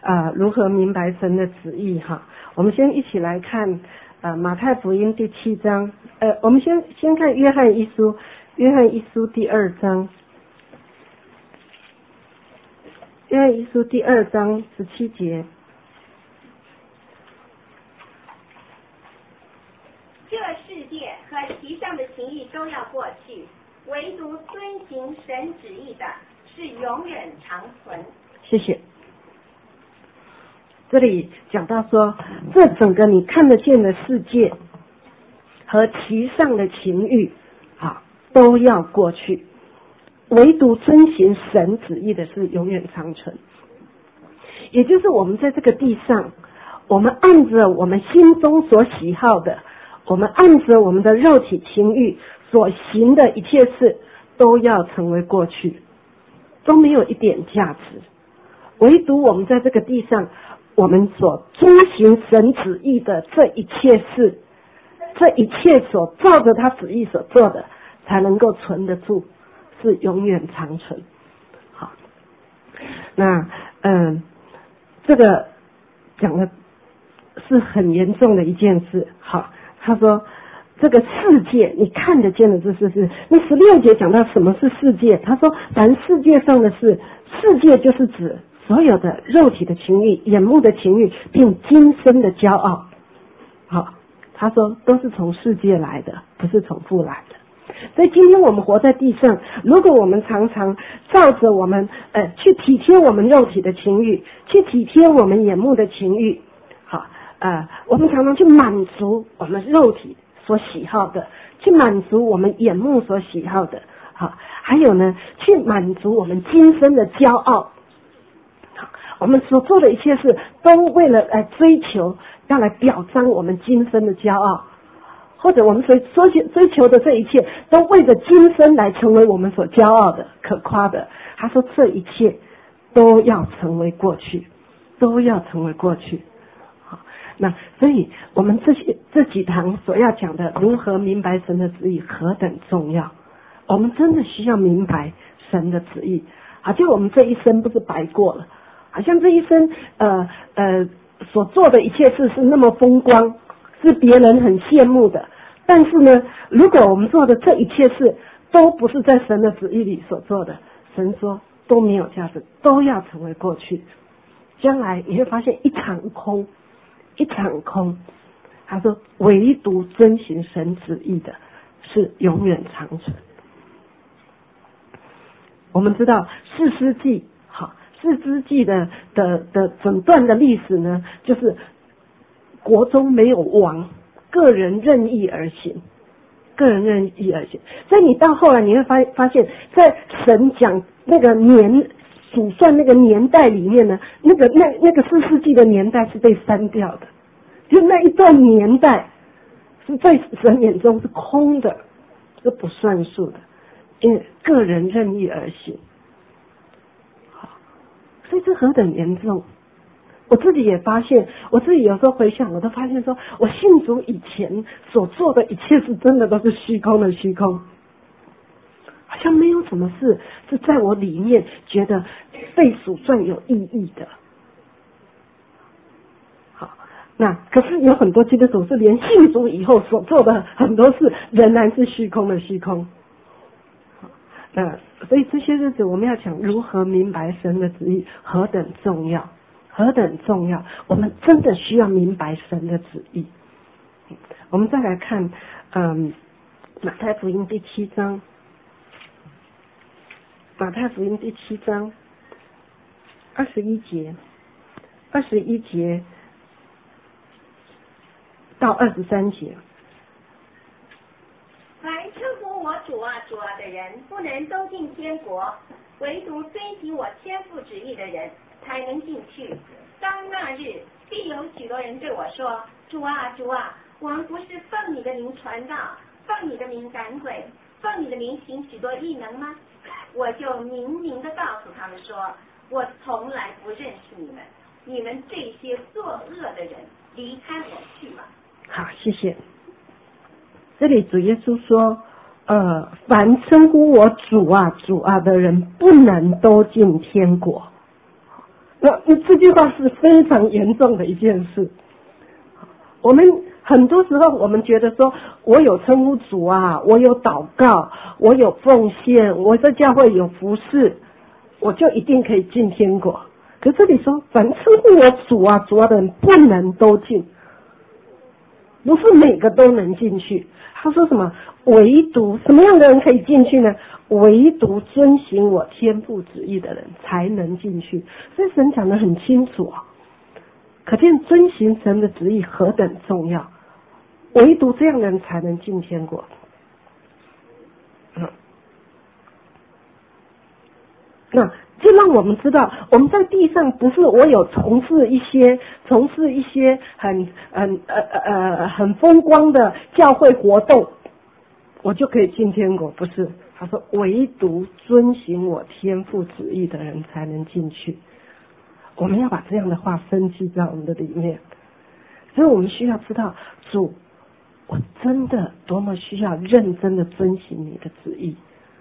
如何明白神的旨意哈。我们先一起来看马太福音第7章，我们先看约翰一书第2章，约翰一书第2章17节。 这世界和其上的情欲都要过去，唯独遵行神旨意的是永远长存。 谢谢。这里讲到说，这整个你看得见的世界和其上的情欲都要过去，唯独遵行神旨意的是永远长存。也就是我们在这个地上，我们按着我们心中所喜好的，我们按着我们的肉体情欲所行的一切事，都要成为过去，都没有一点价值。唯独我们在这个地上，我们所遵行神旨意的这一切事，这一切所照着他旨意所做的，才能够存得住，是永远长存。好，那这个讲的是很严重的一件事。好，他说这个世界你看得见的这是那16节讲到什么是世界，他说凡世界上的事，世界就是指所有的肉体的情欲、眼目的情欲，并今生的骄傲。好，他说都是从世界来的，不是从父来的。所以今天我们活在地上，如果我们常常照着我们去体贴我们肉体的情欲，去体贴我们眼目的情欲，好我们常常去满足我们肉体所喜好的，去满足我们眼目所喜好的，好，还有呢，去满足我们今生的骄傲。我们所做的一切事都为了来追求，要来表彰我们今生的骄傲，或者我们所追求的这一切都为着今生来成为我们所骄傲的可夸的。他说这一切都要成为过去，都要成为过去。好，那所以我们这几堂所要讲的如何明白神的旨意何等重要，我们真的需要明白神的旨意，好像我们这一生不是白过了，好像这一生所做的一切事是那么风光，是别人很羡慕的，但是呢，如果我们做的这一切事都不是在神的旨意里所做的，神说都没有价值，都要成为过去。将来你会发现一场空，一场空。他说唯独遵行神旨意的是永远长存。我们知道士师记的整段的历史呢，就是国中没有王，个人任意而行，个人任意而行。所以你到后来你会发现，在神讲那个数算那个年代里面呢，那个士师记的年代是被删掉的，就那一段年代是在神眼中是空的，是不算数的，因为个人任意而行。所以这何等严重！我自己也发现，我自己有时候回想，我都发现说，我信主以前所做的一切是真的都是虚空的虚空，好像没有什么事是在我里面觉得被数算有意义的。好，那可是有很多基督徒是连信主以后所做的很多事仍然是虚空的虚空。所以这些日子我们要讲如何明白神的旨意何等重要，何等重要，我们真的需要明白神的旨意。我们再来看马太福音第7章，马太福音第7章21节到23节。 凡称呼我主啊主啊的人，不能都进天国，唯独遵行我天父旨意的人才能进去。当那日，必有许多人对我说：主啊主啊，我们不是奉你的名传道，奉你的名赶鬼，奉你的名行许多异能吗？我就明明的告诉他们说，我从来不认识你们，你们这些作恶的人，离开我去吧。 好，谢谢。这里主耶稣说凡称呼我主啊主啊的人，不能都进天国。 那这句话是非常严重的一件事。我们很多时候我们觉得说，我有称呼主啊，我有祷告，我有奉献，我在教会有服侍，我就一定可以进天国。可这里说，凡称呼我主啊主啊的人不能都进，不是每个都能进去。他说什么？唯独什么样的人可以进去呢？唯独遵行我天父旨意的人才能进去。所以神讲得很清楚啊，可见遵行神的旨意何等重要，唯独这样的人才能进天国。那就让我们知道，我们在地上不是我有从事一些很风光的教会活动，我就可以进天国，不是。他说唯独遵行我天父旨意的人才能进去。我们要把这样的话深记在我们的里面。所以我们需要知道，主，我真的多么需要认真的遵行你的旨意。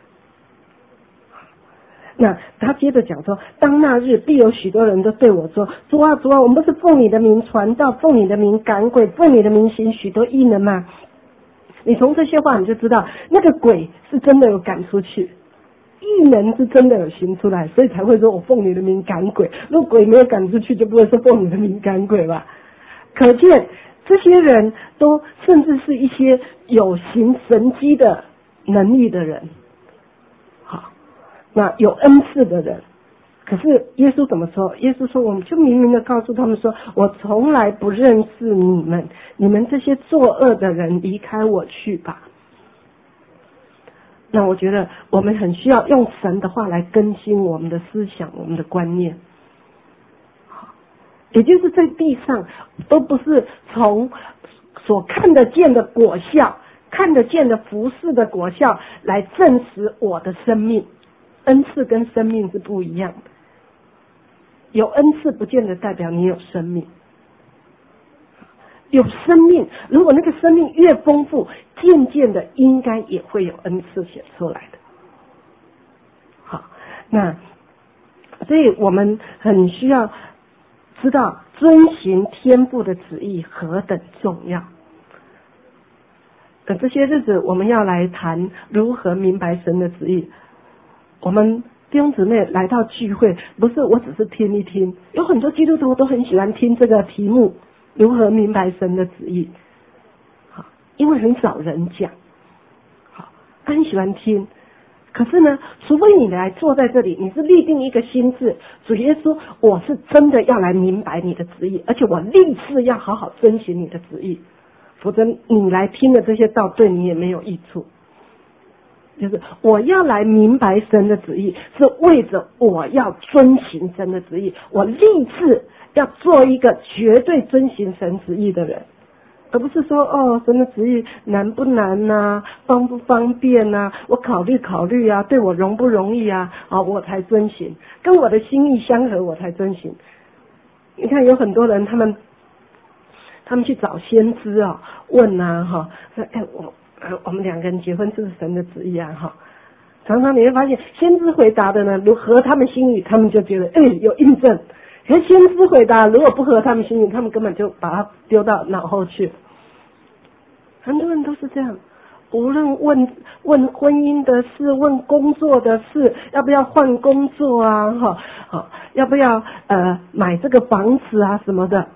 那他接着讲说，当那日必有许多人都对我说，主啊主啊，我们不是奉你的名传道，奉你的名赶鬼，奉你的名行许多异能吗？你从这些话你就知道，那个鬼是真的有赶出去，异能是真的有行出来，所以才会说我奉你的名赶鬼。如果鬼没有赶出去，就不会说奉你的名赶鬼吧。可见这些人都甚至是一些有行神迹的能力的人，好，那有恩赐的人。可是耶稣怎么说？耶稣说，我们就明明的告诉他们说，我从来不认识你们，你们这些作恶的人，离开我去吧。那我觉得我们很需要用神的话来更新我们的思想，我们的观念。也就是在地上都不是从所看得见的果效，看得见的服事的果效来证实我的生命。恩赐跟生命是不一样的，有恩赐不见得代表你有生命。有生命，如果那个生命越丰富，渐渐的应该也会有恩赐显出来的。好，那所以我们很需要知道遵行天父的旨意何等重要。这些日子我们要来谈如何明白神的旨意。我们弟兄姊妹来到聚会，不是我只是听一听，有很多基督徒都很喜欢听这个题目，如何明白神的旨意。好，因为很少人讲，好，他很喜欢听。可是呢，除非你来坐在这里，你是立定一个心志，主耶稣，我是真的要来明白你的旨意，而且我立志要好好遵行你的旨意，否则你来听的这些道对你也没有益处。就是我要来明白神的旨意，是为着我要遵行神的旨意，我立志要做一个绝对遵行神旨意的人，而不是说神的旨意难不难啊，方不方便啊，我考虑考虑啊，对我容不容易啊，我才遵行，跟我的心意相合我才遵行。你看有很多人他们去找先知啊，问啊我们两个人结婚是不是神的旨意啊？常常你会发现，先知回答的呢，如合他们心意，他们就觉得有印证；可是先知回答如果不合他们心意，他们根本就把它丢到脑后去。很多人都是这样，无论问婚姻的事，问工作的事，要不要换工作啊？要不要买这个房子啊什么的？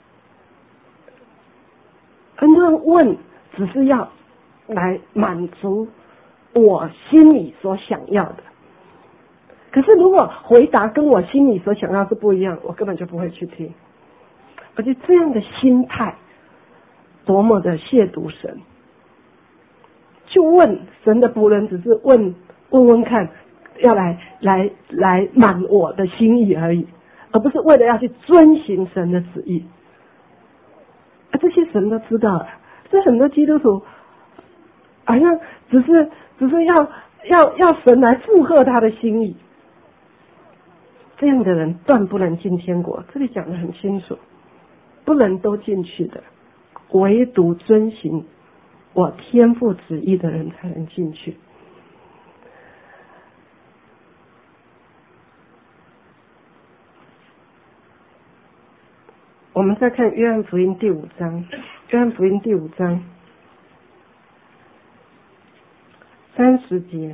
很多人问，只是要来满足我心里所想要的。可是如果回答跟我心里所想要是不一样，我根本就不会去听。而且这样的心态多么的亵渎神。去问神的仆人，只是问看，要来满我的心意而已，而不是为了要去遵行神的旨意。这些神都知道了，所以很多基督徒好像只是要神来附和他的心意，这样的人断不能进天国。这里讲得很清楚，不能都进去的，唯独遵行我天父旨意的人才能进去。 我们再看约翰福音第5章，约翰福音第5章30节。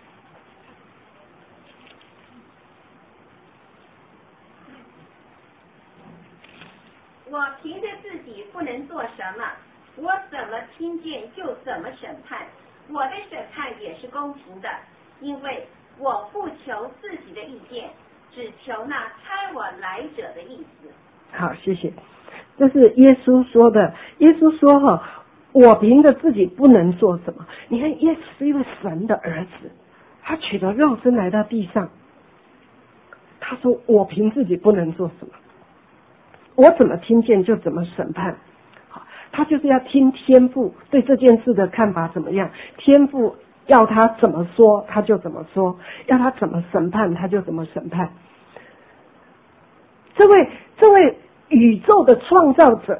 我凭着自己不能做什么，我怎么听见就怎么审判，我的审判也是公平的，因为我不求自己的意见，只求那差我来者的意思。 好，谢谢。这是耶稣说的。耶稣说我凭着自己不能做什么。你看，耶稣是一位神的儿子，他取了肉身来到地上，他说我凭自己不能做什么，我怎么听见就怎么审判。好，他就是要听天父对这件事的看法怎么样，天父要他怎么说他就怎么说，要他怎么审判他就怎么审判。这位宇宙的创造者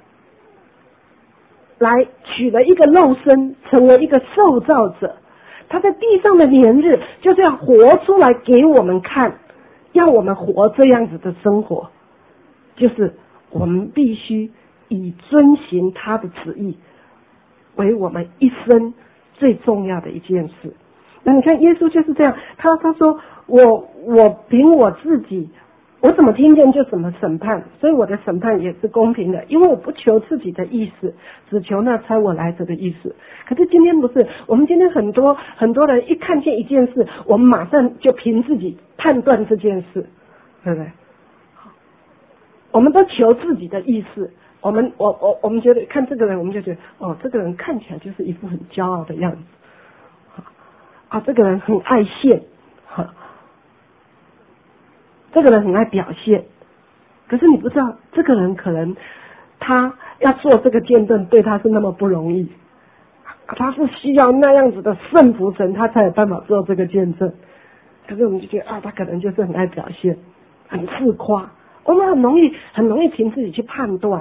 来取了一个肉身，成为一个受造者，他在地上的年日就是要活出来给我们看，要我们活这样子的生活，就是我们必须以遵行他的旨意为我们一生最重要的一件事。那你看耶稣就是这样，他说我凭我自己，我怎么听见就怎么审判，所以我的审判也是公平的，因为我不求自己的意思，只求那差我来者的意思。可是今天不是，我们今天很多人一看见一件事，我们马上就凭自己判断这件事，对不对？我们都求自己的意思，我们觉得看这个人，我们就觉得这个人看起来就是一副很骄傲的样子，这个人很爱现，这个人很爱表现。可是你不知道，这个人可能他要做这个见证对他是那么不容易，他是需要那样子的圣服神他才有办法做这个见证。可是我们就觉得他可能就是很爱表现，很自夸，我们很容易凭自己去判断。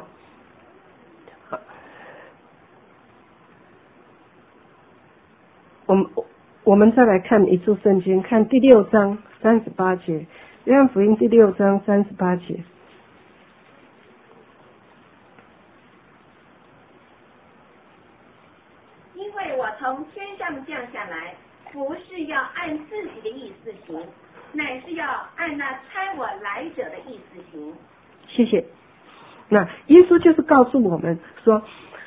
我们再来看一处圣经，看第6章38节，约翰福音第6章38节。 因为我从天上降下来，不是要按自己的意思行，乃是要按那差我来者的意思行。 谢谢。那耶稣就是告诉我们说，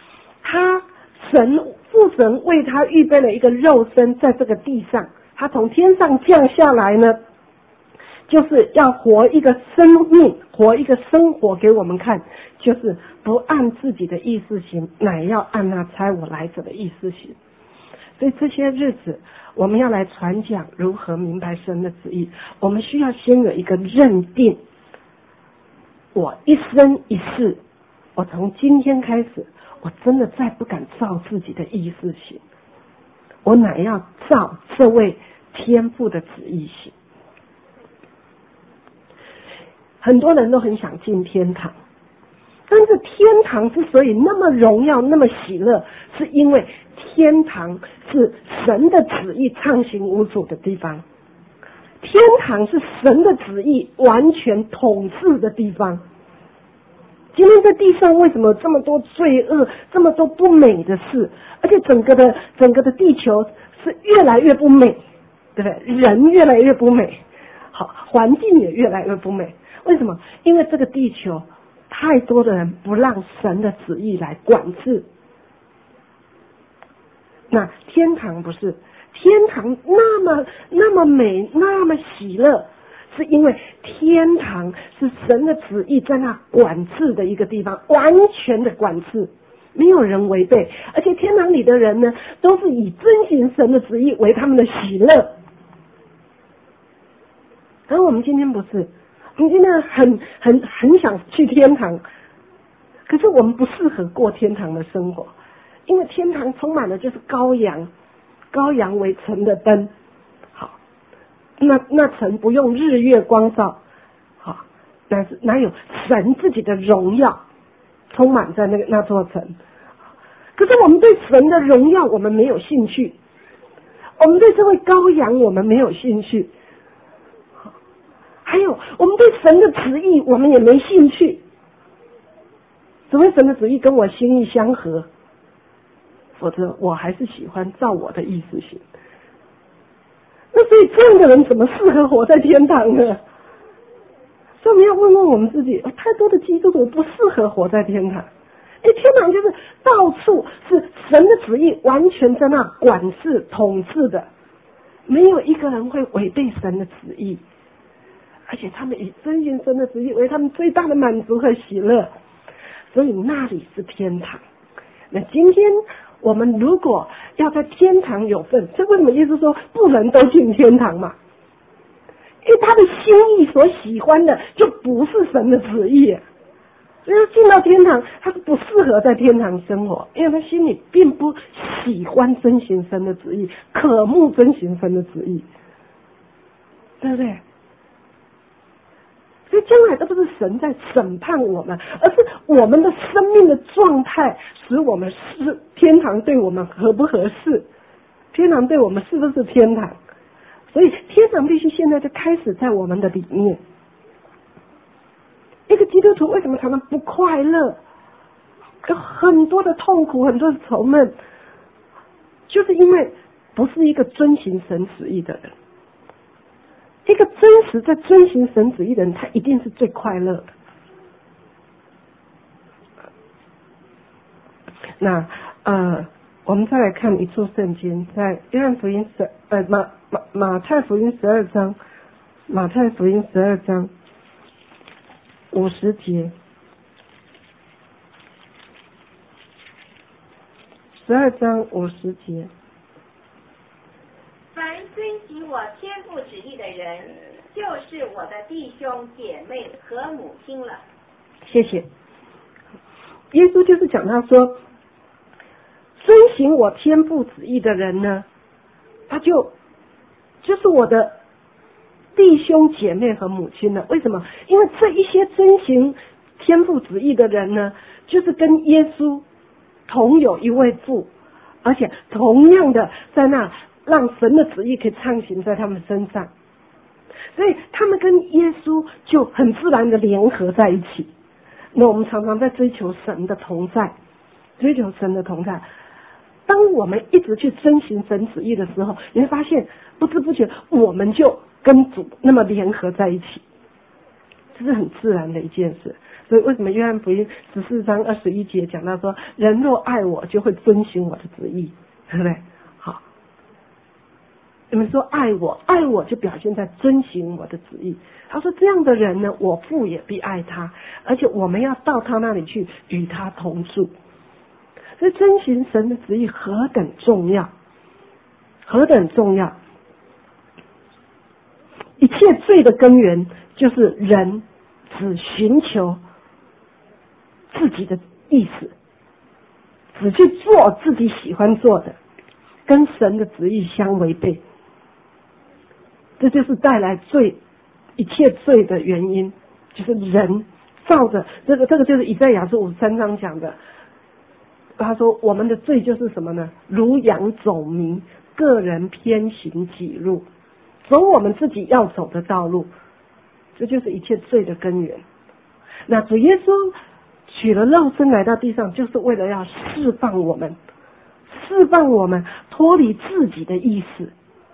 父神为他预备了一个肉身在这个地上，他从天上降下来呢，就是要活一个生命，活一个生活给我们看，就是不按自己的意思行，乃要按那差我来者的意思行。所以这些日子我们要来传讲如何明白神的旨意，我们需要先有一个认定，我一生一世，我从今天开始，我真的再不敢照自己的意思行，我乃要照这位天父的旨意行。很多人都很想进天堂，但是天堂之所以那么荣耀那么喜乐，是因为天堂是神的旨意畅行无阻的地方，天堂是神的旨意完全统治的地方。今天在地上为什么这么多罪恶，这么多不美的事，而且整个的地球是越来越不美，对不对？人越来越不美，好，环境也越来越不美。为什么？因为这个地球太多的人不让神的旨意来管制。那天堂不是，天堂那么美，那么喜乐，是因为天堂是神的旨意在那管制的一个地方，完全的管制，没有人违背，而且天堂里的人呢，都是以遵行神的旨意为他们的喜乐。而我们今天不是，我们今天很想去天堂，可是我们不适合过天堂的生活，因为天堂充满了就是羔羊为城的灯，好，那城不用日月光照，好，但是哪有神自己的荣耀充满在那座城？可是我们对神的荣耀我们没有兴趣，我们对这位羔羊我们没有兴趣，还有我们对神的旨意我们也没兴趣。 除非神的旨意跟我心意相合，否则我还是喜欢照我的意思行。那所以这样的人怎么适合活在天堂呢？所以我们要问问我们自己，太多的基督徒不适合活在天堂。天堂就是到处是神的旨意完全在那管事统治的，没有一个人会违背神的旨意，而且他们以遵循神的旨意为他们最大的满足和喜乐，所以那里是天堂。那今天我们如果要在天堂有份，这为什么耶稣说不能都进天堂嘛？因为他的心意所喜欢的就不是神的旨意，所以进到天堂他是不适合在天堂生活，因为他心里并不喜欢遵行神的旨意，渴慕遵行神的旨意，对不对？所以将来都不是神在审判我们，而是我们的生命的状态使我们是天堂对我们合不合适，天堂对我们是不是天堂。所以天堂必须现在就开始在我们的里面。一个基督徒为什么常常不快乐，有很多的痛苦，很多的愁闷，就是因为不是一个遵行神旨意的人。一个真实在遵行神旨意的人，他一定是最快乐的。那我们再来看一处圣经，在约翰福音马太福音12章，马太福音12章50节，12章50节。 凡遵行我天父旨意的人，就是我的弟兄姐妹和母亲了。 谢谢。耶稣就是讲到说，遵行我天父旨意的人呢，他就是我的弟兄姐妹和母亲了。为什么？因为这一些遵行天父旨意的人呢，就是跟耶稣同有一位父，而且同样的在那让神的旨意可以畅行在他们身上，所以他们跟耶稣就很自然的联合在一起。那我们常常在追求神的同在，追求神的同在。当我们一直去遵行神旨意的时候，你会发现不知不觉我们就跟主那么联合在一起，这是很自然的一件事。所以为什么约翰福音14章21节讲到说，人若爱我就会遵行我的旨意，对不对？好，你们说爱我，爱我就表现在遵行我的旨意。他说这样的人呢，我父也必爱他，而且我们要到他那里去与他同住。所以遵行神的旨意何等重要，何等重要！一切罪的根源就是人只寻求自己的意思，只去做自己喜欢做的，跟神的旨意相违背。这就是带来一切罪的原因，就是人照着这个就是以赛亚书53章讲的。他说我们的罪就是什么呢？如羊走迷，个人偏行己路，走我们自己要走的道路，这就是一切罪的根源。那主耶稣取了肉身来到地上，就是为了要释放我们脱离自己的意思。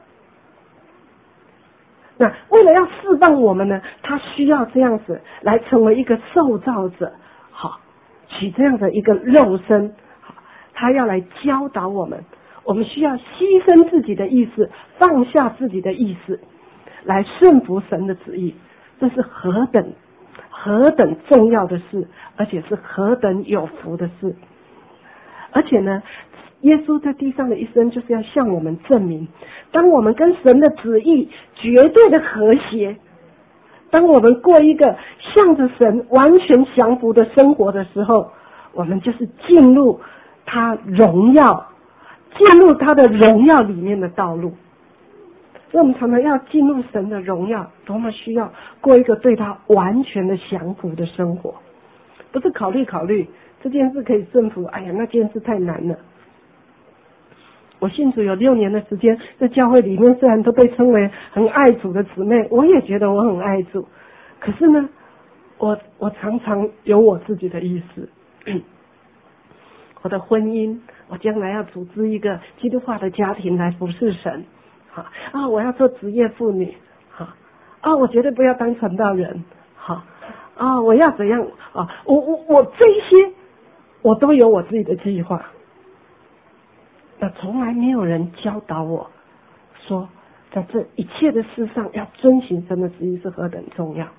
那为了要释放我们呢，他需要这样子来成为一个受造者，好，取这样的一个肉身，他要来教导我们，我们需要牺牲自己的意思，放下自己的意思，来顺服神的旨意。这是何等重要的事，而且是何等有福的事。而且呢，耶稣在地上的一生就是要向我们证明，当我们跟神的旨意绝对的和谐，当我们过一个向着神完全降服的生活的时候，我们就是进入他荣耀，进入他的荣耀里面的道路。所以我们常常要进入神的荣耀，多么需要过一个对他完全的降服的生活，不是考虑这件事可以顺服，哎呀那件事太难了。我信主有6年的时间，在教会里面虽然都被称为很爱主的姊妹，我也觉得我很爱主，可是呢我常常有我自己的意思， 我的婚姻，我将来要组织一个基督化的家庭来服侍神，我要做职业妇女，我绝对不要当传道人，我要怎样我这一些我都有我自己的计划，那从来没有人教导我说，在这一切的事上要遵行神的旨意是何等重要。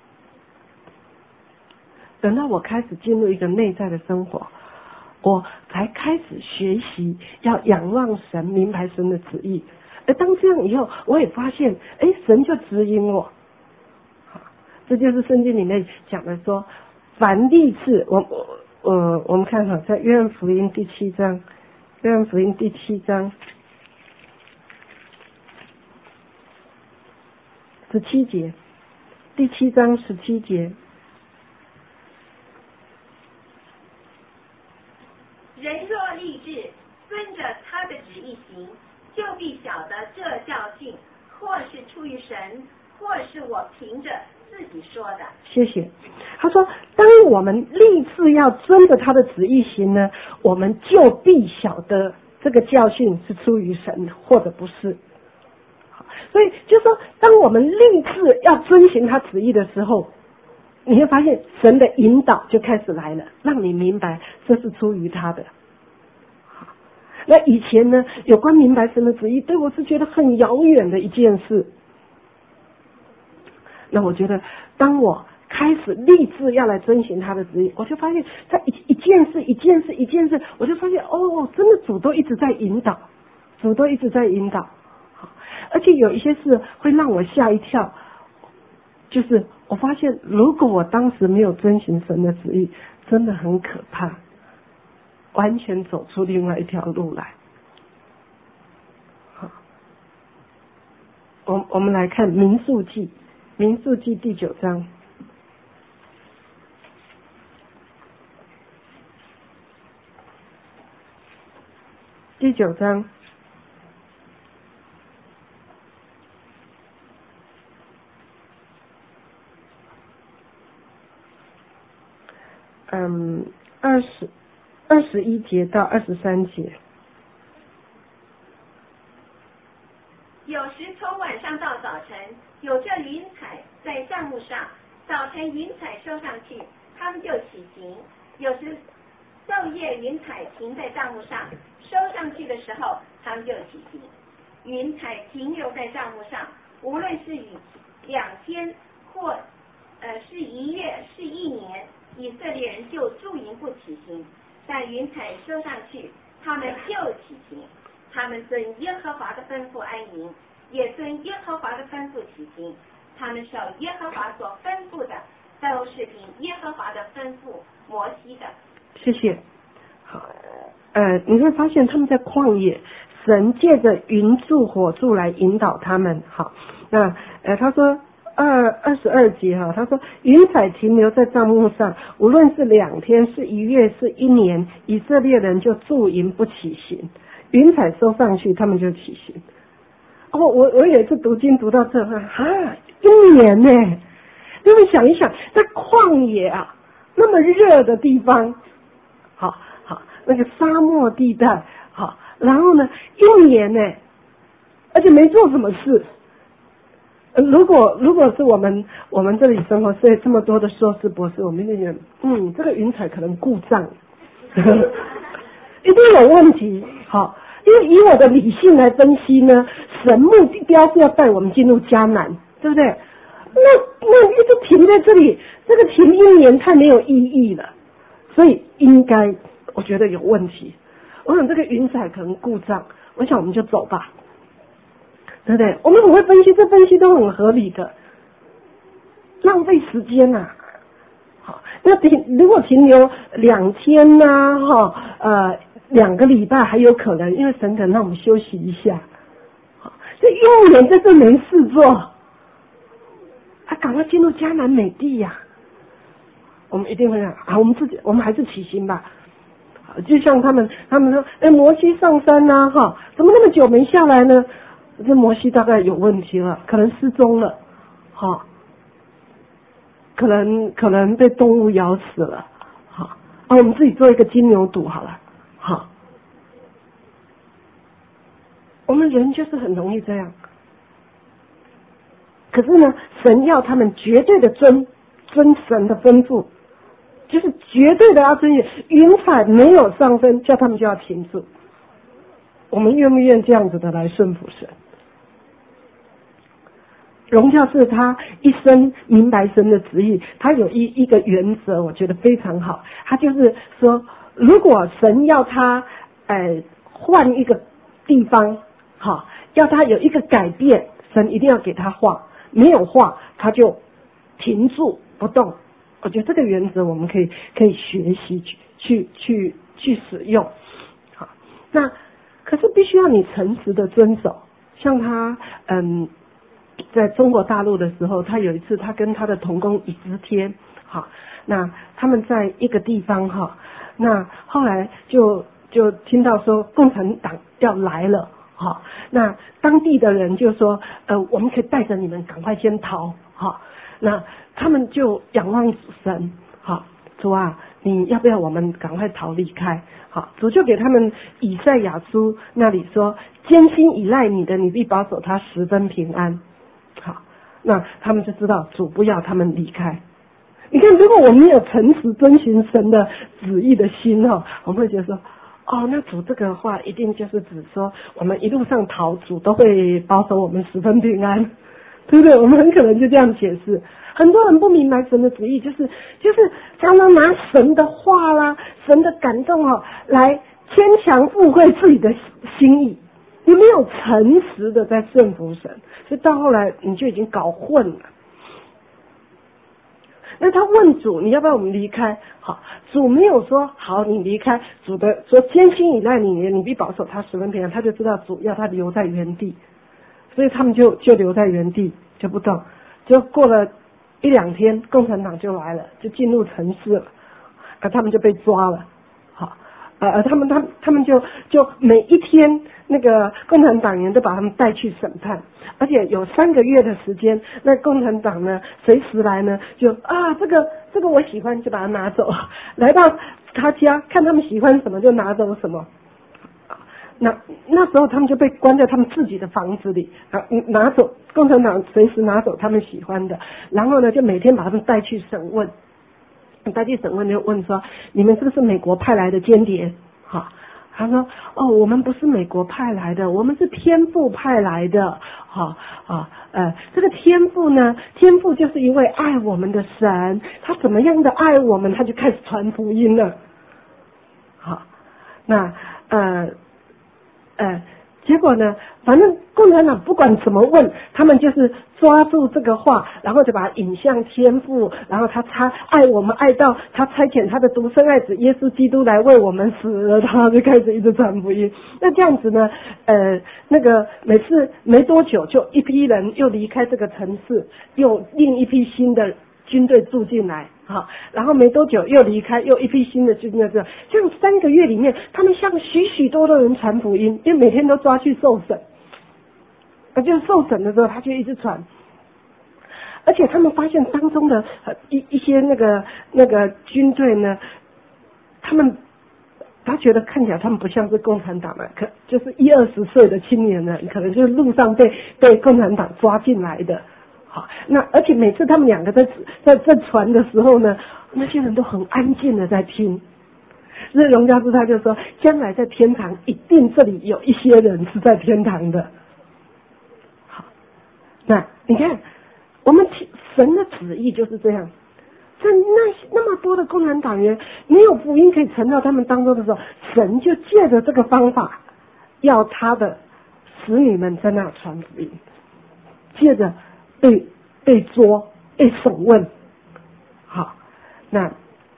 等到我开始进入一个内在的生活，我才开始学习要仰望神，明白神的旨意。而当这样以后，我也发现，神就指引我。这就是圣经里面讲的说，凡立志，我们看在约翰福音第7章，约翰福音第7章17节，第7章17节。 人若立志遵着他的旨意行，就必晓得这教训或是出于神，或是我凭着自己说的。 谢谢。他说，当我们立志要遵着他的旨意行呢，我们就必晓得这个教训是出于神或者不是。所以就说，当我们立志要遵行他旨意的时候，你会发现神的引导就开始来了，让你明白这是出于他的。那以前呢，有关明白神的旨意，对我是觉得很遥远的一件事。那我觉得，当我开始立志要来遵行他的旨意，我就发现他一件事，我就发现真的主都一直在引导，主都一直在引导。而且有一些事会让我吓一跳，就是我发现如果我当时没有遵行神的旨意，真的很可怕，完全走出另外一条路来。我们来看民数记第9章。第9章21节到23节。 有时从晚上到早晨，有这云彩在帐幕上，早晨云彩收上去，他们就起行；有时昼夜云彩停在帐幕上，收上去的时候，他们就起行。云彩停留在帐幕上，无论是2天或是1月是1年，以色列人就驻营不起行。但云彩收上去，他们就起行。他们遵耶和华的吩咐安营，也遵耶和华的吩咐起行。他们守耶和华所吩咐的，都是凭耶和华的吩咐摩西的。 谢谢。好，你会发现他们在旷野，神借着云柱火柱来引导他们。好，那他说22节他说云彩停留在帐幕上，无论是2天是1月是1年，以色列人就驻营不起行。云彩收上去，他们就起行。我有一次读经读到这1年呢，你们想一想，在旷野那么热的地方，好，那个沙漠地带，好，然后呢1年呢，而且没做什么事。如果是我们这里生活是这么多的硕士博士，我们就觉得这个云彩可能故障一定有问题。好，因为以我的理性来分析呢，神目标是要带我们进入迦南，对不对？那一直停在这里，这个停1年太没有意义了，所以应该我觉得有问题。我想这个云彩可能故障，我想我们就走吧，对不对？我们很会分析，这分析都很合理的，浪费时间好，那如果停留2天2个礼拜还有可能，因为神可能让我们休息一下。这1年这是没事做，赶快进入迦南美地我们一定会我们还是起行吧。就像他们说，摩西上山怎么那么久没下来呢？这摩西大概有问题了，可能失踪了，可能被动物咬死了， 我们自己做一个金牛犊好了，好。我们人就是很容易这样，可是呢，神要他们绝对的遵神的吩咐，就是绝对的要遵循，云彩没有上升，叫他们就要停住。我们愿不愿这样子的来顺服神？荣耀是他一生明白神的旨意，他有一个原则，我觉得非常好。他就是说，如果神要他换一个地方，好，要他有一个改变，神一定要给他画，没有画他就停住不动。我觉得这个原则我们可以学习去使用。好，那可是必须要你诚实的遵守。像他在中国大陆的时候，他有一次他跟他的同工以之天，好，那他们在一个地方哈，那后来就听到说共产党要来了，好，那当地的人就说我们可以带着你们赶快先逃，好，那他们就仰望神，好，主啊，你要不要我们赶快逃离开？好，主就给他们以赛亚书那里说，艰辛依赖你的，你必保守他十分平安。好，那他们就知道主不要他们离开。你看，如果我们有诚实遵循神的旨意的心我们会觉得说，那主这个话一定就是指说，我们一路上逃，主都会保守我们十分平安，对不对？我们很可能就这样解释。很多人不明白神的旨意，就是常常拿神的话啦、神的感动来牵强附会自己的心意。你没有诚实的在顺服神，所以到后来你就已经搞混了。那他问主，你要不要我们离开？好，主没有说好你离开，主的说艰辛依赖你，你必保守他十分平安，他就知道主要他留在原地，所以他们就留在原地就不动。就过了一两天，共产党就来了，就进入城市了，他们就被抓了。好，他们就每一天那个共产党员都把他们带去审判，而且有3个月的时间，那共产党呢随时来呢就这个我喜欢就把它拿走，来到他家看他们喜欢什么就拿走什么。那时候他们就被关在他们自己的房子里拿走，共产党随时拿走他们喜欢的，然后呢就每天把他们带去审问。带去审问就问说，你们是不是美国派来的间谍？好，他说我们不是美国派来的，我们是天父派来的。这个天父呢，天父就是一位爱我们的神，他怎么样的爱我们，他就开始传福音了。好，那结果呢，反正共产党不管怎么问，他们就是抓住这个话，然后就把它引向天父，然后他爱我们爱到他差遣他的独生爱子耶稣基督来为我们死，他就开始一直传福音。那这样子呢，那个每次没多久就一批人又离开这个城市，又另一批新的军队住进来。好，然后没多久又离开，又一批新的军队。这样3个月里面，他们向许多的人传福音，因为每天都抓去受审，就受审的时候他就一直传，而且他们发现当中的一些那个军队呢，他觉得看起来他们不像是共产党的，就是10-20岁的青年人，可能就是路上被共产党抓进来的。好，那而且每次他们2个在传的时候呢，那些人都很安静的在听。所以荣家师他就说，将来在天堂一定这里有一些人是在天堂的。好，那你看我们神的旨意就是这样，在那么多的共产党员没有福音可以传到他们当中的时候，神就借着这个方法要他的使女们在那传福音，借着被捉被审问。好，那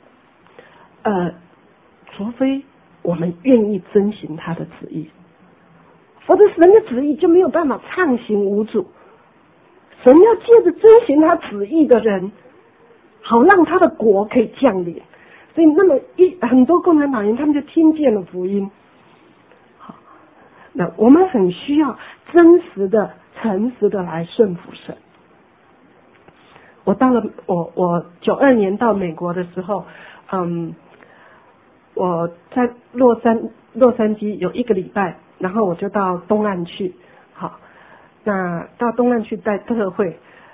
除非我们愿意遵循他的旨意，否则神的旨意就没有办法畅行无阻。神要借着遵循他旨意的人，好让他的国可以降临。所以那么很多共产党员他们就听见了福音。好，那我们很需要真实的诚实的来顺服神。我到了我92年到美国的时候， 我在洛杉矶有1个礼拜，然后我就到东岸去，好，那到东岸去带特会，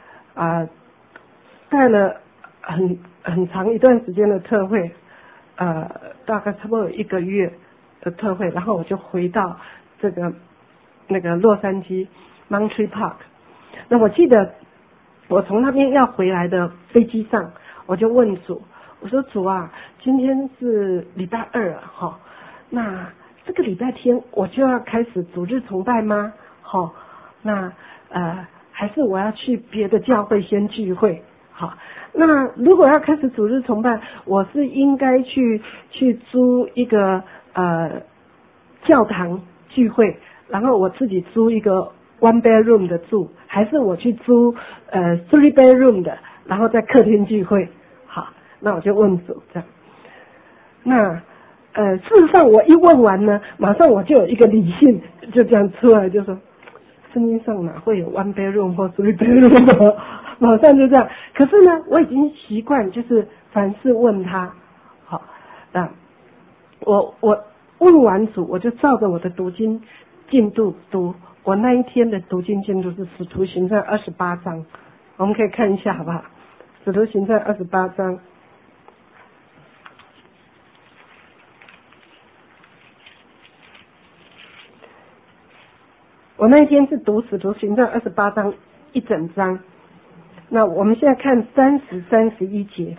带了很长一段时间的特会，大概差不多有1个月的特会，然后我就回到那个洛杉矶 Monterey Park。那我记得我从那边要回来的飞机上，我就问主，我说主啊，今天是礼拜2了哈，那这个礼拜天我就要开始主日崇拜吗？好，那还是我要去别的教会先聚会？好，那如果要开始主日崇拜，我是应该去租一个教堂聚会，然后我自己租一个 1 bedroom 的住，还是我去租3 bedroom 的，然后在客厅聚会？好，那我就问主这样。那事实上我一问完呢，马上我就有一个理性就这样出来，就说圣经上哪会有 1 bedroom 或3 bedroom 的，马上就这样。可是呢，我已经习惯就是凡事问他，好，那我问完主，我就照着我的读经进度读。我那一天的读经进度是《使徒行传》28章，我们可以看一下好不好？《使徒行传》28章。我那一天是读《使徒行传》28章一整章。那我们现在看30、31节。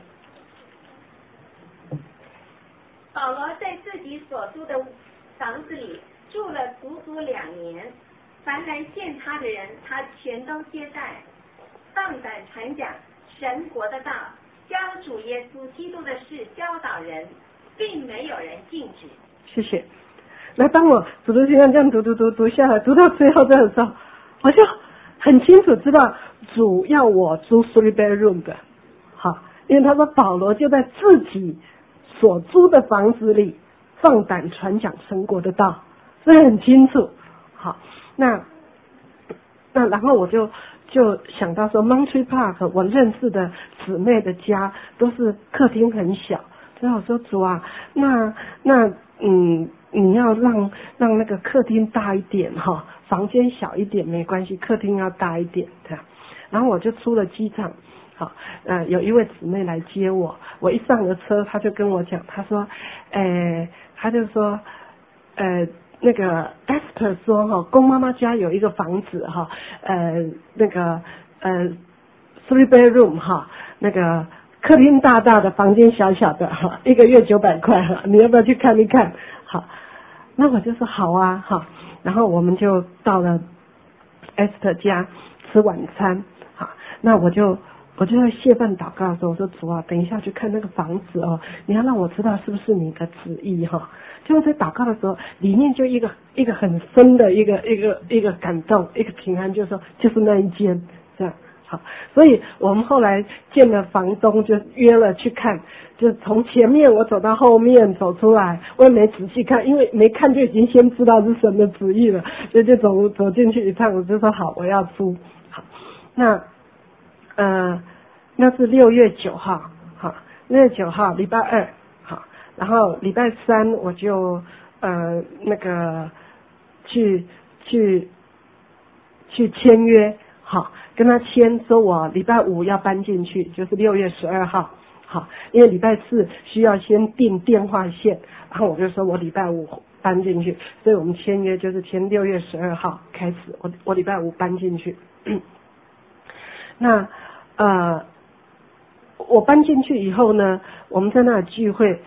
保罗在自己所住的房子里住了足2年，凡来见他的人，他全都接待，放胆传讲神国的道，教主耶稣基督的事教导人，并没有人禁止。 谢谢。那当我使徒行传这样读下来，读到最后这个时候，我就很清楚知道主要我租3 bedroom 的，好，因为他说保罗就在自己所租的房子里放胆传讲神国的道，所以很清楚。好，那然后我就想到说 Monterey Park 我认识的姊妹的家都是客厅很小，所以我说主啊，那你要让那个客厅大一点哈，房间小一点没关系，客厅要大一点这样。然后我就出了机场，好，有一位姊妹来接我，我一上了车，她就跟我讲，她说，她就说，那个 Esther 说哈，公妈妈家有一个房子哈，那个3 bedroom 哈，那个客厅大大的，房间小小的哈，1个月900块哈，你要不要去看一看？好，那我就说好啊，好，然后我们就到了 Esther 家吃晚餐，好，那我就在谢饭祷告的时候，我说主啊，等一下去看那个房子哦，你要让我知道是不是你的旨意哈。就在祷告的时候，里面就一个很深的一个感动，一个平安，就是说就是那一间这样。好，所以我们后来见了房东，就约了去看，就从前面我走到后面走出来，我也没仔细看，因为没看就已经先知道是神的旨意了，所以就走进去一趟，我就说好，我要租。好，那是6月9号，好，6月9号礼拜2，好，然后礼拜3我就那个去签约。好，跟他签说我礼拜5要搬进去，就是6月12号。好，因为礼拜4需要先订电话线，然后我就说我礼拜5搬进去，所以我们签约就是签6月12号开始，我礼拜5搬进去。那我搬进去以后呢，我们在那里聚会，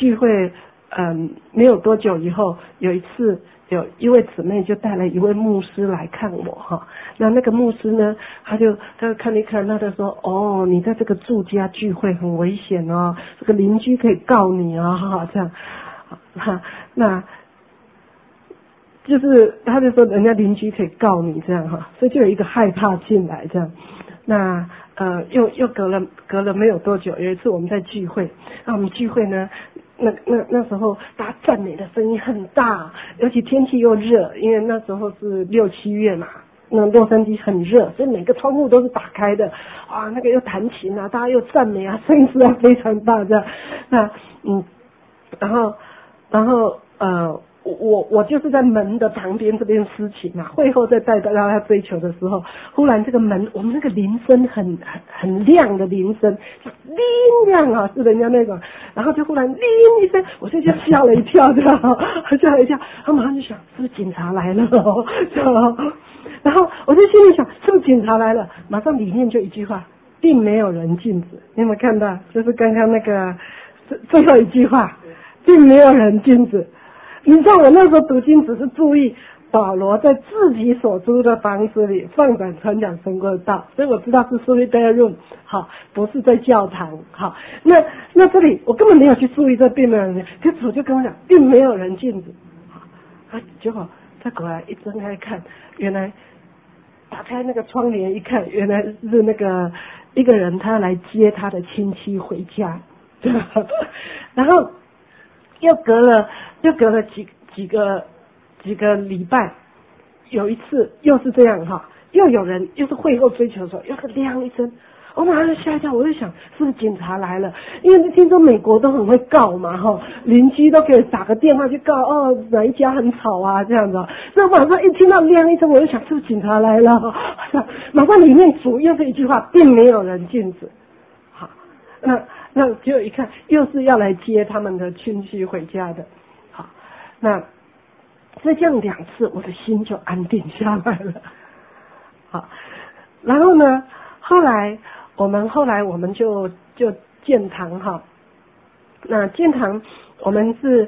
没有多久以后，有一次有一位姊妹就带了一位牧师来看我哈，那个牧师呢，他就看一看，他就说，哦，你在这个住家聚会很危险哦，这个邻居可以告你啊，哈，这样，那就是他就说人家邻居可以告你这样哈，所以就有一个害怕进来这样，那又隔了没有多久，有一次我们在聚会，那我们聚会呢。那时候大家赞美的声音很大，尤其天气又热，因为那时候是6、7月嘛，那洛杉矶很热，所以每个窗户都是打开的，啊，那个又弹琴啊，大家又赞美啊，声音实在非常大这样。那然后然后我就是在门的旁边这边司琴啊，会后在带到他追求的时候，忽然这个门，我们那个铃声很亮的铃声，铃亮啊，是人家那种，然后就忽然铃一声，我就吓了一跳的，吓了一跳，他马上就想是不是警察来了，然后我就心里想是不是警察来了，马上里面就一句话，并没有人禁止，你有没有看到？就是刚刚那个最后一句话，并没有人禁止。你知道我那时候读经只是注意保罗在自己所租的房子里放胆传讲神国的道，所以我知道是 Three Bedroom， 好，不是在教堂，好，那这里我根本没有去注意这并没有人，可是主就跟我讲，并没有人禁止，好，结果他果然一睁开看，原来打开那个窗帘一看，原来是那个一个人他来接他的亲戚回家，然后又隔了几个礼拜，有一次又是这样哈，又有人又是会后追求的时候，又是亮一声，我马上吓一跳，我就想是不是警察来了？因为听说美国都很会告嘛哈，邻居都可以打个电话去告哦哪一家很吵啊这样子。那马上一听到亮一声，我就想是不是警察来了？马上里面主又是一句话，并没有人禁止。好，那结果一看，又是要来接他们的亲戚回家的。好，那所以这样2次，我的心就安定下来了。好，然后呢，后来我们就建堂哈。那建堂我们是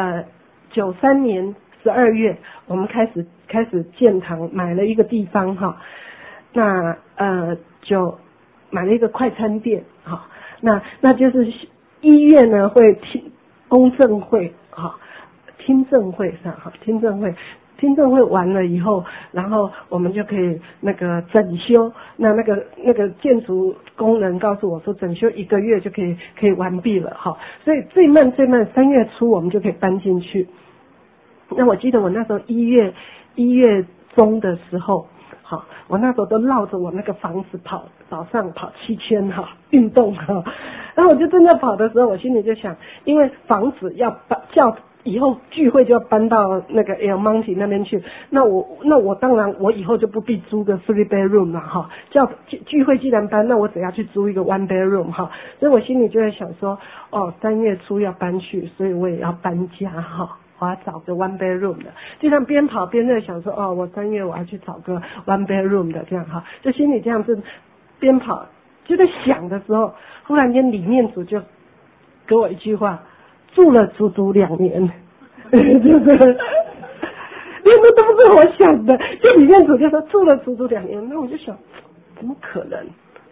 93年12月，我们开始建堂，买了一个地方哈。那就买了一个快餐店哈。那就是1月呢会公证会哈，听证会上哈，听证会完了以后，然后我们就可以那个整修。那个建筑工人告诉我说，整修1个月就可以完毕了哈。所以最慢3月初我们就可以搬进去。那我记得我那时候1月中的时候。好，我那时候都绕着我那个房子跑，早上跑7圈哈，运动哈。然后我就正在跑的时候，我心里就想，因为房子要叫以后聚会就要搬到那个 El Monte 那边去，那我当然我以后就不必租个 3 bedroom 了哈。叫聚会既然搬，那我只要去租一个 1 bedroom 哈。所以我心里就在想说，3月初要搬去，所以我也要搬家哈。我要找个 1 bedroom 的，就像边跑边在想说，我3月我要去找个 1 bedroom 的这样哈，就心里这样子边跑就在想的时候，忽然间里面主就给我一句话，住了足足2年，就是那都不是我想的，就里面主就说住了足足2年，那我就想怎么可能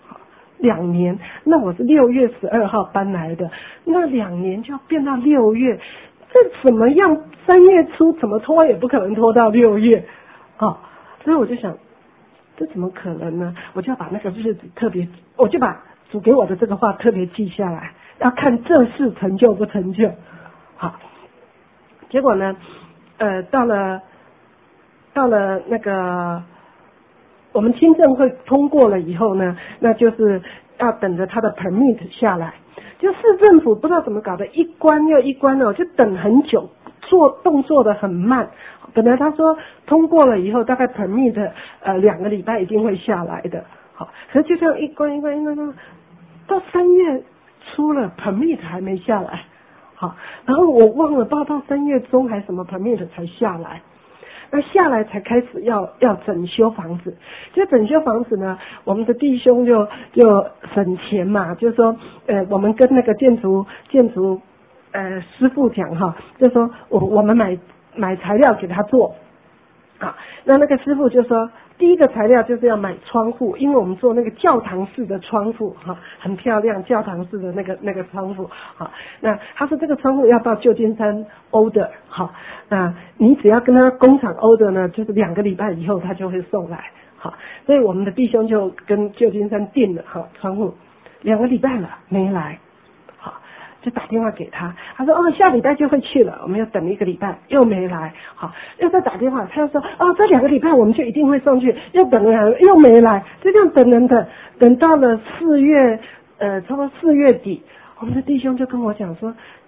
？2年，那我是6月12号搬来的，那2年就要变到6月。这怎么样？3月初怎么拖也不可能拖到6月，所以我就想，这怎么可能呢？我就要把那个日子我就把主给我的这个话特别记下来，要看这事成就不成就。好，结果呢，到了那个我们听证会通过了以后呢，那就是要等着他的 permit 下来。就市政府不知道怎么搞的，一关又一关就等很久，动作的很慢。本来他说通过了以后，大概 permit 2个礼拜一定会下来的。好，可是就这样一关，到3月初了 permit 还没下来。好，然后我忘了，不知道到3月中还什么 permit 才下来。那下来才开始要整修房子，就整修房子呢，我们的弟兄就省钱嘛，就是说，我们跟那个建筑师傅讲哈，就说我们买材料给他做，啊，那个师傅就说，第一个材料就是要买窗户，因为我们做那个教堂式的窗户哈，很漂亮，教堂式的那个窗户，好，那他说这个窗户要到旧金山 order， 好，那你只要跟他工厂 order 呢，就是2个礼拜以后他就会送来，好，所以我们的弟兄就跟旧金山订了哈窗户，2个礼拜了没来，好。就打电话给他，他说下礼拜就会去了，我们要等1个礼拜，又没来，好，又再打电话，他又说这2个礼拜我们就一定会送去，又等了又没来，就这样等到了4月，差不多4月底，我们的弟兄就跟我讲说，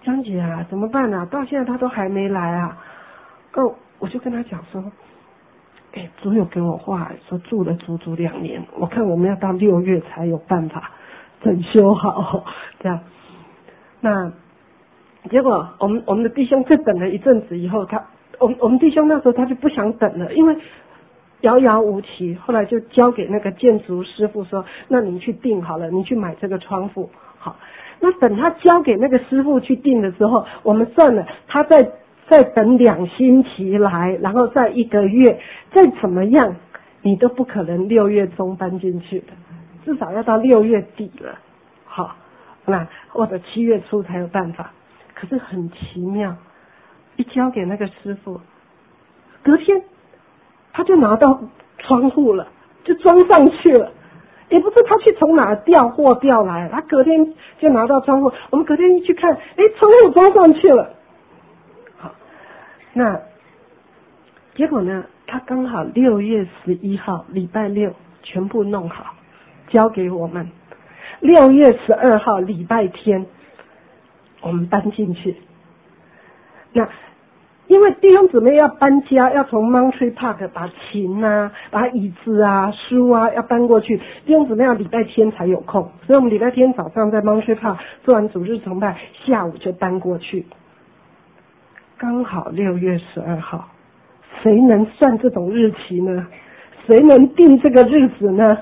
张姐啊，怎么办啊？到现在他都还没来啊。我就跟他讲说，主有给我话，说住了足足2年，我看我们要到6月才有办法整修好，这样。那结果我们的弟兄在等了一阵子以后，我们弟兄那时候他就不想等了，因为遥遥无期，后来就交给那个建筑师傅说，那你去订好了，你去买这个窗户。好，那等他交给那个师傅去订的时候，我们算了，他再等2星期来，然后再1个月，再怎么样你都不可能6月中搬进去的，至少要到6月底了。好，那或者7月初才有办法。可是很奇妙，一交给那个师傅，隔天他就拿到窗户了，就装上去了，也不知他去从哪调货调来，他隔天就拿到窗户。我们隔天一去看，窗户装上去了。好，那结果呢，他刚好6月11号礼拜6全部弄好，交给我们。6月12号礼拜天我们搬进去。那因为弟兄姊妹要搬家，要从 Montreal Park 把琴啊、把椅子啊、书啊要搬过去，弟兄姊妹要礼拜天才有空，所以我们礼拜天早上在 Montreal Park 做完主日崇拜，下午就搬过去。刚好6月12号，谁能算这种日期呢？谁能定这个日子呢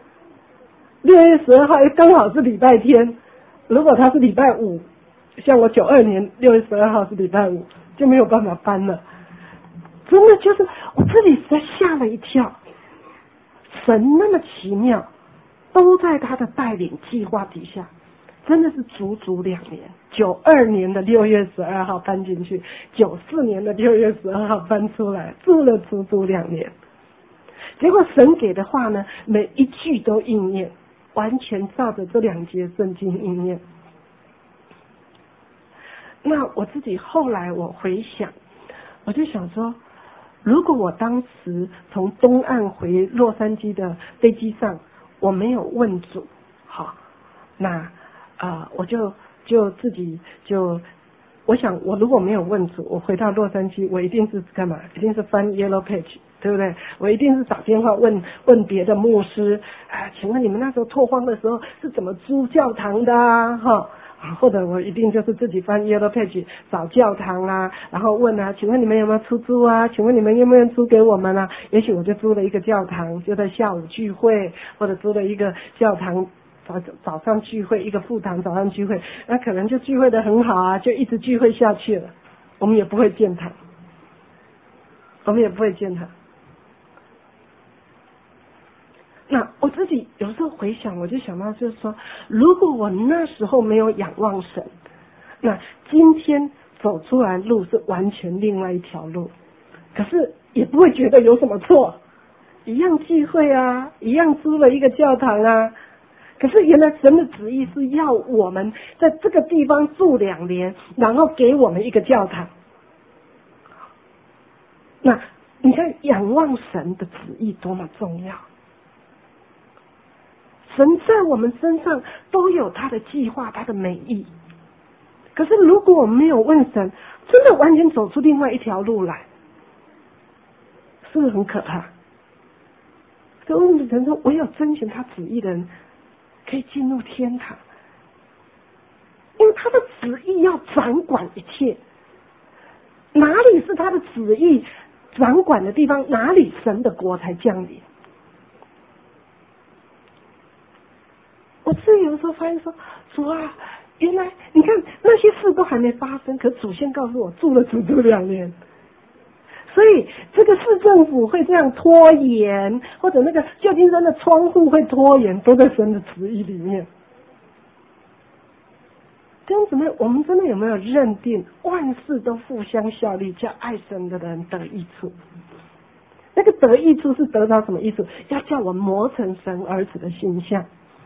？6月12号刚好是礼拜天，如果他是礼拜5，像我92年6月12号是礼拜5，就没有办法搬了。真的就是我这里实在吓了一跳，神那么奇妙，都在他的带领计划底下，真的是足足2年。92年的6月12号搬进去，94年的6月12号搬出来，住了足足2年。结果神给的话呢，每一句都应验，完全照着这2节圣经应验。那我自己后来我回想，我就想说，如果我当时从东岸回洛杉矶的飞机上，我没有问主，好，那我就自己就，我想我如果没有问主，我回到洛杉矶，我一定是干嘛？一定是翻 Yellow Page， 对不对？我一定是打电话问别的牧师，请问你们那时候拓荒的时候是怎么租教堂的啊？哈。或者我一定就是自己翻 Yellow Page 找教堂啊，然后问啊，请问你们有没有出租啊？请问你们愿不愿意租给我们啊？也许我就租了一个教堂，就在下午聚会，或者租了一个教堂早上聚会，一个副堂早上聚会，那可能就聚会的很好啊，就一直聚会下去了，我们也不会见他，那我自己有时候回想，我就想到就是说，如果我那时候没有仰望神，那今天走出来路是完全另外一条路，可是也不会觉得有什么错，一样聚会啊，一样租了一个教堂啊。可是原来神的旨意是要我们在这个地方住2年，然后给我们一个教堂。那你看仰望神的旨意多么重要，神在我们身上都有他的计划，他的美意。可是如果我们没有问神，真的完全走出另外一条路来，是不是很可怕？所以我们神说，唯有遵循他旨意的人可以进入天堂，因为他的旨意要掌管一切，哪里是他的旨意掌管的地方，哪里神的国才降临。我自己有的时候发现说，主啊，原来你看那些事都还没发生，可祖先告诉我住了足足2年，所以这个市政府会这样拖延，或者那个旧金山的窗户会拖延，都在神的旨意里面。弟兄姊妹，我们真的有没有认定万事都互相效力，叫爱神的人得益处？那个得益处是得到什么益处？要叫我磨成神儿子的形象。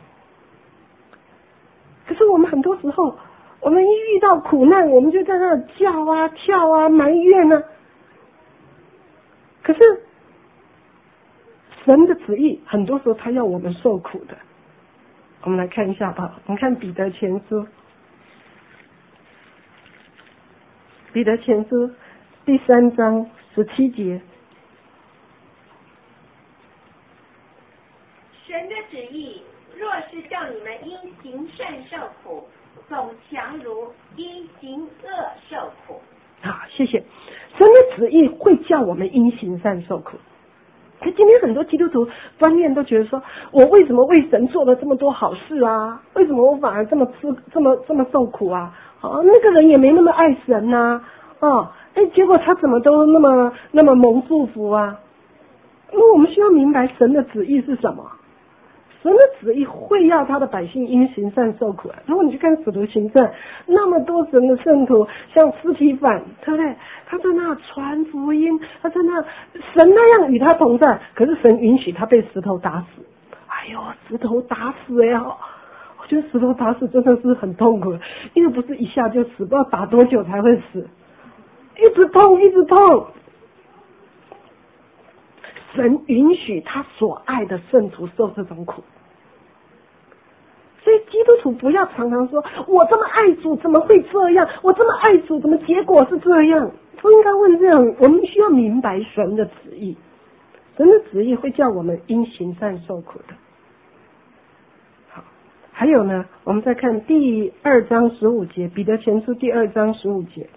可是我们很多时候，我们一遇到苦难，我们就在那叫啊、跳啊、埋怨啊。可是神的旨意，很多时候他要我们受苦的。我们来看一下吧，我们看彼得前书。 彼得前书第3章17节。 神的旨意若是叫你们因行善受苦，总强如因行恶受苦。 好，谢谢。神的旨意会叫我们因行善受苦。可今天很多基督徒观念都觉得说，我为什么为神做了这么多好事啊？为什么我反而这么受苦啊？那个人也没那么爱神呐，结果他怎么都那么蒙祝福啊？那我们需要明白神的旨意是什么？神的旨意会要他的百姓因行善受苦。如果你去看使徒行传，那么多神的圣徒，像司提反，对不对？他在那传福音，他在那神那样与他同在，可是神允许他被石头打死。哎呦，石头打死呀！我觉得石头打死真的是很痛苦，因为不是一下就死，不知道打多久才会死，一直痛一直痛。神允许他所爱的圣徒受这种苦，所以基督徒不要常常说我这么爱主怎么会这样，我这么爱主怎么结果是这样，不应该问这样。我们需要明白神的旨意，神的旨意会叫我们因行善受苦的。好，还有呢，我们再看第2章15节，彼得前书第2章15节。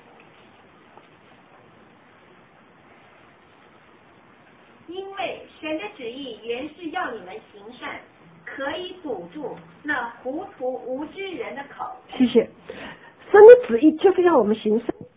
因为神的旨意原是要你们行善，可以堵住那糊涂无知人的口。 谢谢。神的旨意就是要我们行善，